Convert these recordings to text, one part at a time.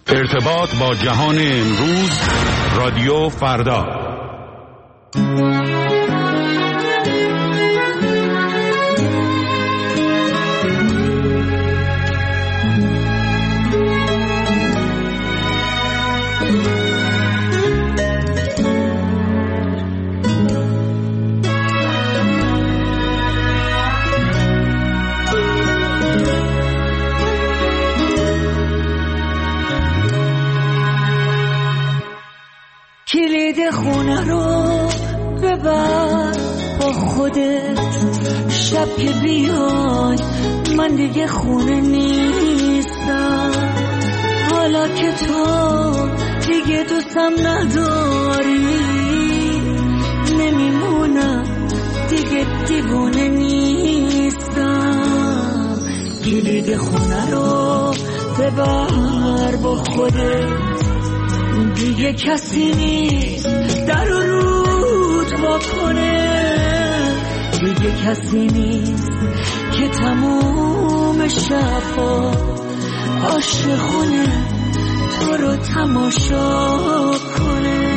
ارتباط با جهان امروز، رادیو فردا. کلید خونه رو ببر با خودت، شب که بیای من دیگه خونه نیستم. حالا که تو دیگه دوستم نداری، نمیمونم دیگه دیوونه نیستم. کلید خونه رو ببر با خودت، دیگه کسی نیست در و رود واکنه، دیگه کسی نیست که تموم شبا عاشقونه تو رو تماشا کنه.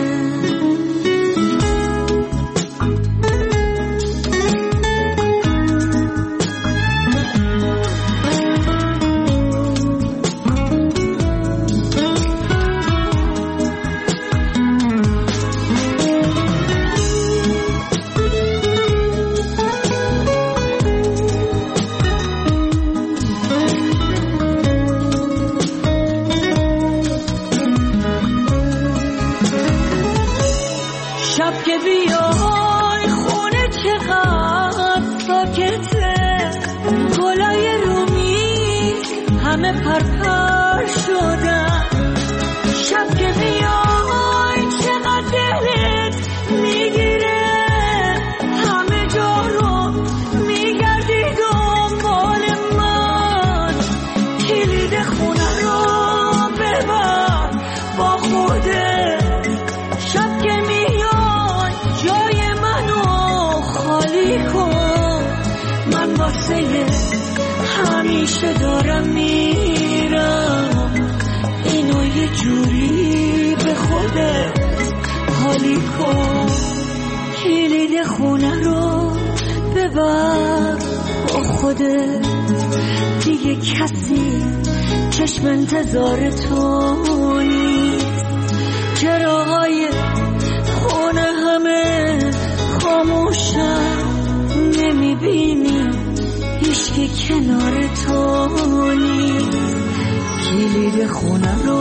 شب که بیای خونه چقدر ساکته، گلای رومی همه پرپر شدن. شب که بیای چقدر دلت میگیره، همه جا رو میگردی دنبال من. کلید خونه رو ببر با خودت، شب که میای جای منو خالی کن. من واسه همیشه دارم میرم، اینو یه جوری به خودت حالی کن. کلید خونه رو ببر با خودت، دیگه کسی چشم انتظار تو نیست. چراهای خونه همه خاموشن، نمیبینی هیچکی کنار تو نیست. کلید خونه رو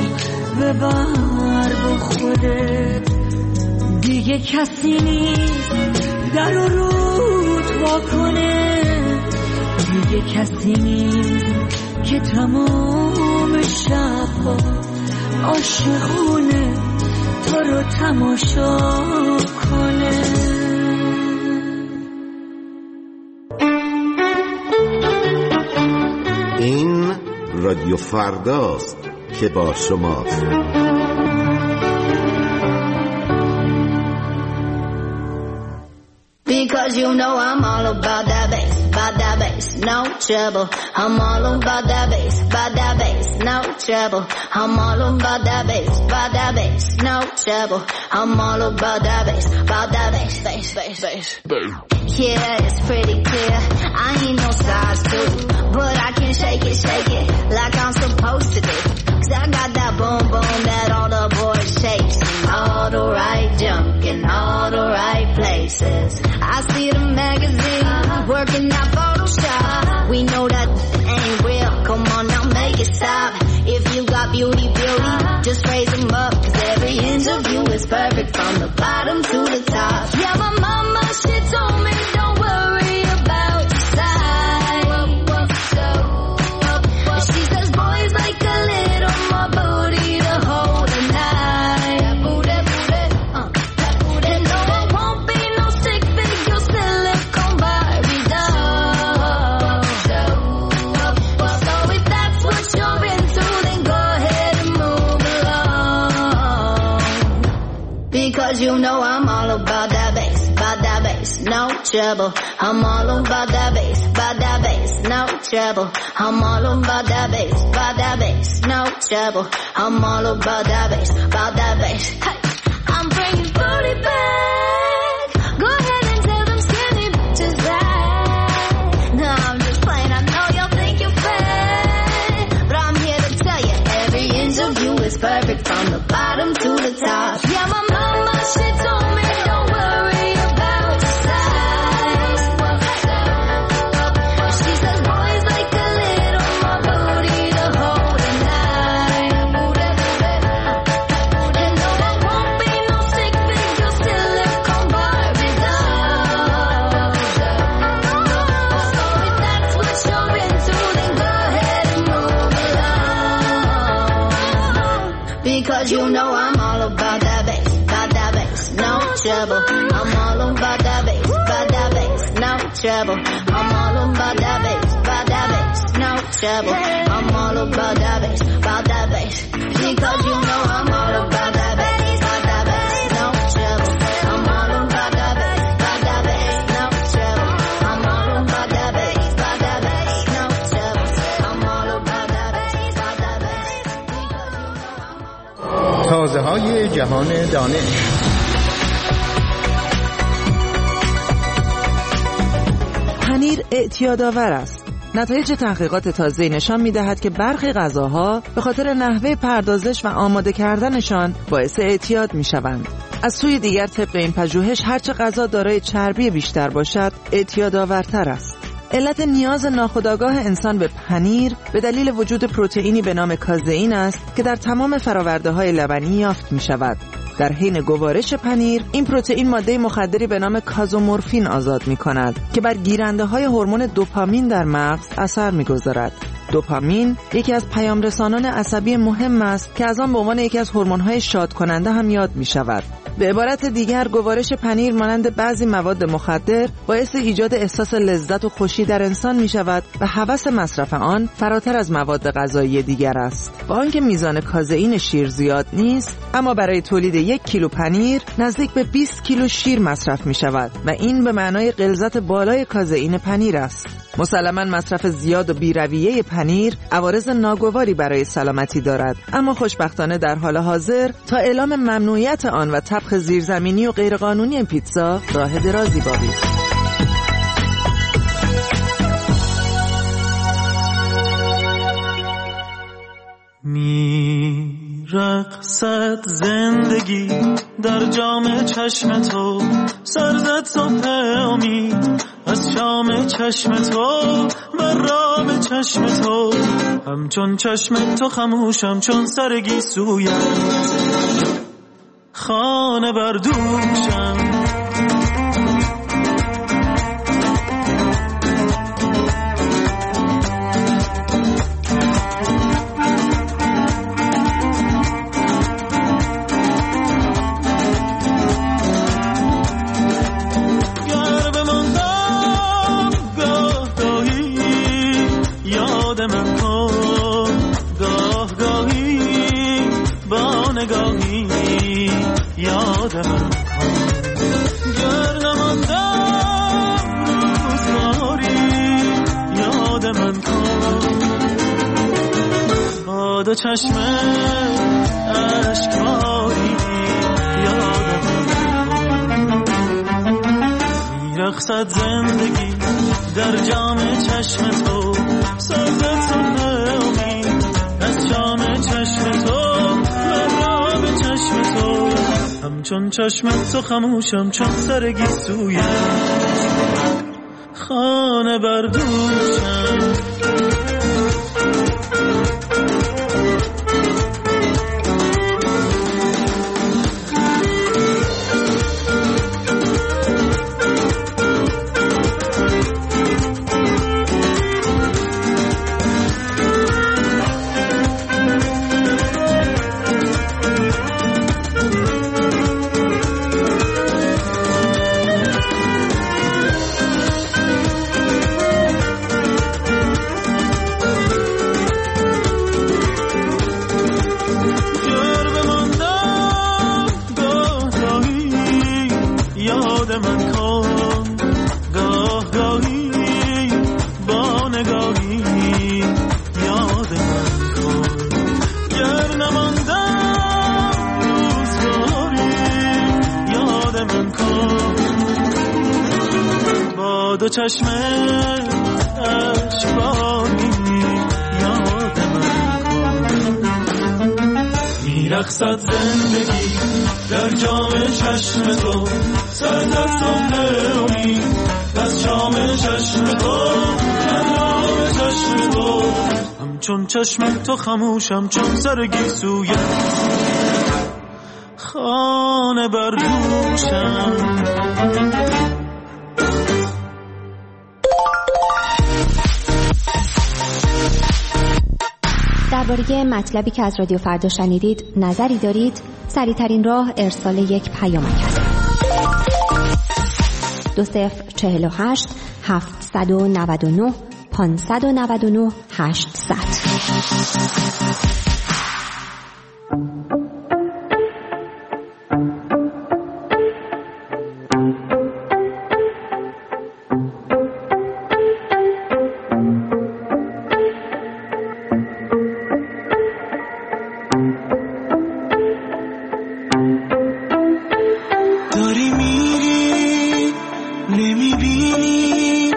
ببر با خودت، دیگه کسی نیست در و رود واکنه، دیگه کسی نیست که تمام شبا عاشقونه تو رو تماشا کنه. این رادیو فرداست که با شماست. Because you know I'm all about that bass, no trouble. I'm all about that bass, no trouble. I'm all about that bass, no trouble. I'm all about that bass, bass. Yeah, it's pretty clear, I ain't no size 2, but I can shake it like I'm supposed to do. 'Cause I got that boom boom that all the boys chase, all the right junk in all the right places. I see the magazine working that Photoshop. We know that ain't real, come on now make it stop. If you got beauty, just raise them up. 'Cause every inch of you is perfect from the bottom to the top. Yeah, my mama, she told me don't worry about your size. She says boys like a little more booty to hold a night. And no, it won't be no stick figure silicone Barbie doll. So if that's what you're into, then go ahead and move along. Because you know I'm all about that bass, no trouble. I'm all about that bass, no trouble. I'm all about that bass, no trouble. I'm all about that bass, hey. I'm bringing booty back. Go ahead and tell them skinny bitches that. No, I'm just playing, I know y'all think you're fat, but I'm here to tell you, every inch of you is perfect from the bottom to the top. Yeah, my mama, she told me don't worry about your size. She says boys like a little more booty to hold at night. And no, I won't be no sick figure silicone Barbie doll. So if that's what you're into, then go ahead and move along. Because you know I'm all about that bass, no trouble. I'm all about that bass, no trouble. I'm all about that bass, no trouble. I'm all about that bass, because you know I'm all about that bass, no trouble. I'm all about that bass, no trouble. I'm all about that bass, no trouble. I'm all about that bass, because you know I'm all. تازه‌های جهان دانش. پنیر اعتیادآور است. نتایج تحقیقات تازه نشان می‌دهد که برخی غذاها به خاطر نحوه پردازش و آماده کردنشان باعث اعتیاد می‌شوند. از سوی دیگر طبق این پژوهش هرچه غذا دارای چربی بیشتر باشد اعتیادآورتر است. علت نیاز ناخودآگاه انسان به پنیر به دلیل وجود پروتئینی به نام کازئین است که در تمام فرآورده‌های لبنی یافت می‌شود. در حین گوارش پنیر این پروتئین ماده مخدری به نام کازومورفین آزاد می‌کند که بر گیرنده‌های هورمون دوپامین در مغز اثر می‌گذارد. دوپامین یکی از پیامرسانان عصبی مهم است که از آن به عنوان یکی از هورمون‌های شادکننده هم یاد می‌شود. به عبارت دیگر گوارش پنیر مانند بعضی مواد مخدر باعث ایجاد احساس لذت و خوشی در انسان می شود و هوس مصرف آن فراتر از مواد غذایی دیگر است. با آنکه میزان کازئین شیر زیاد نیست، اما برای تولید 1 کیلو پنیر نزدیک به 20 کیلو شیر مصرف می شود و این به معنای غلظت بالای کازئین پنیر است. مسلماً مصرف زیاد و بی‌رویه پنیر عوارض ناگواری برای سلامتی دارد، اما خوشبختانه در حال حاضر تا اعلام ممنوعیت آن و طبخ زیرزمینی و غیرقانونی پیتزا راه درازی باقی است. رقصد زندگی در جام چشم تو، سرزد صبح امید از شام چشم تو، مرام چشم تو، همچون چشم تو خموشم چون سرگی سویت، خانه بردوشم. دو چشم اشکباری یادم میرقصد زندگی در جام چشم تو، سازد صبح امید از جام چشم تو، مرام چشم تو، همچون چشم تو خموشم چون سرگی سویت، خانه بردوشم. کن، با دو چشم اشکباری یاد من کن. میرقصد زندگی در جام چشم تو، سرد از صبح امید از جام چشم تو، جام چشم تو. همچون چشم تو خموشم چون سر گیسویت، خانه بر دوشم. درباره مطلبی که از رادیو فردا شنیدید نظری دارید؟ سریع‌ترین راه ارسال یک پیامک است. 2048 799 599 800. داری میری نمیبینی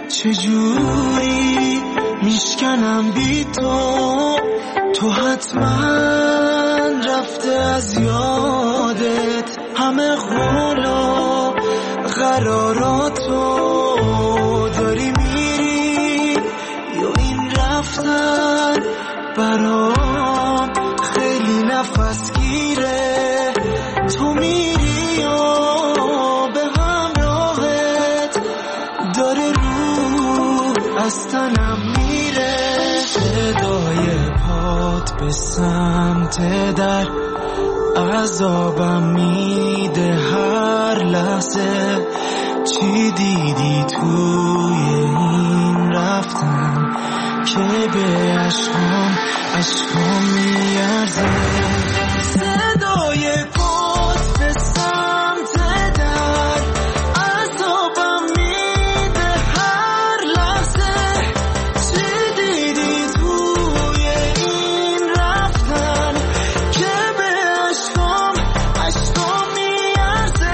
چجوری میشکنم بی تو حتما رفته از یادت همه قولا قراراتو. داری میری یا این رفتن برام خیلی نفس گیره، تو میری یا به همراهت داره روح از تنم میره. صدای پات به سمت در عذابم میده هر لحظه. چی دیدی توی این رفتن که به عشقام میارزه؟ صدای پات به سمت در عذابم میده هر لحظه. چی دیدی توی این رفتن که به عشقام میارزه؟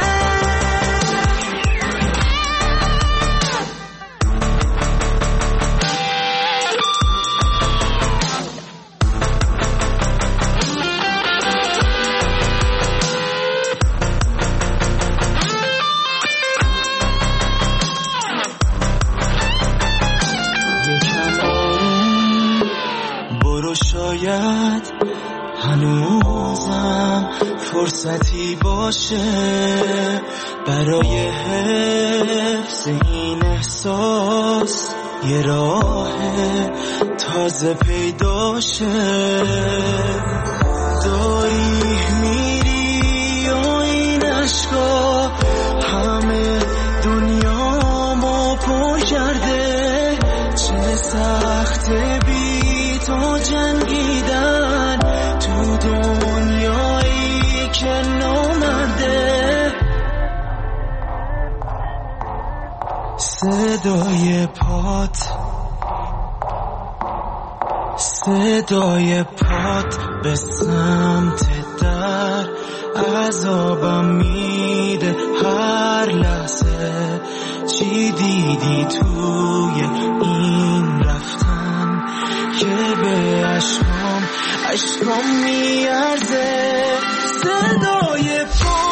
برو شاید هنوزم فرصتی باشه برای حفظ این احساس، یه راه تازه پیدا شه. داری میری و این عشقا همه دنیامو پر کرده. چه سخت بی تو جنگیدن تو دنیایی که نامرده. صدای پات به سمت در عذابم میده هر لحظه. چی دیدی توی این رفتن که به عشقام میارزه؟ صدای پات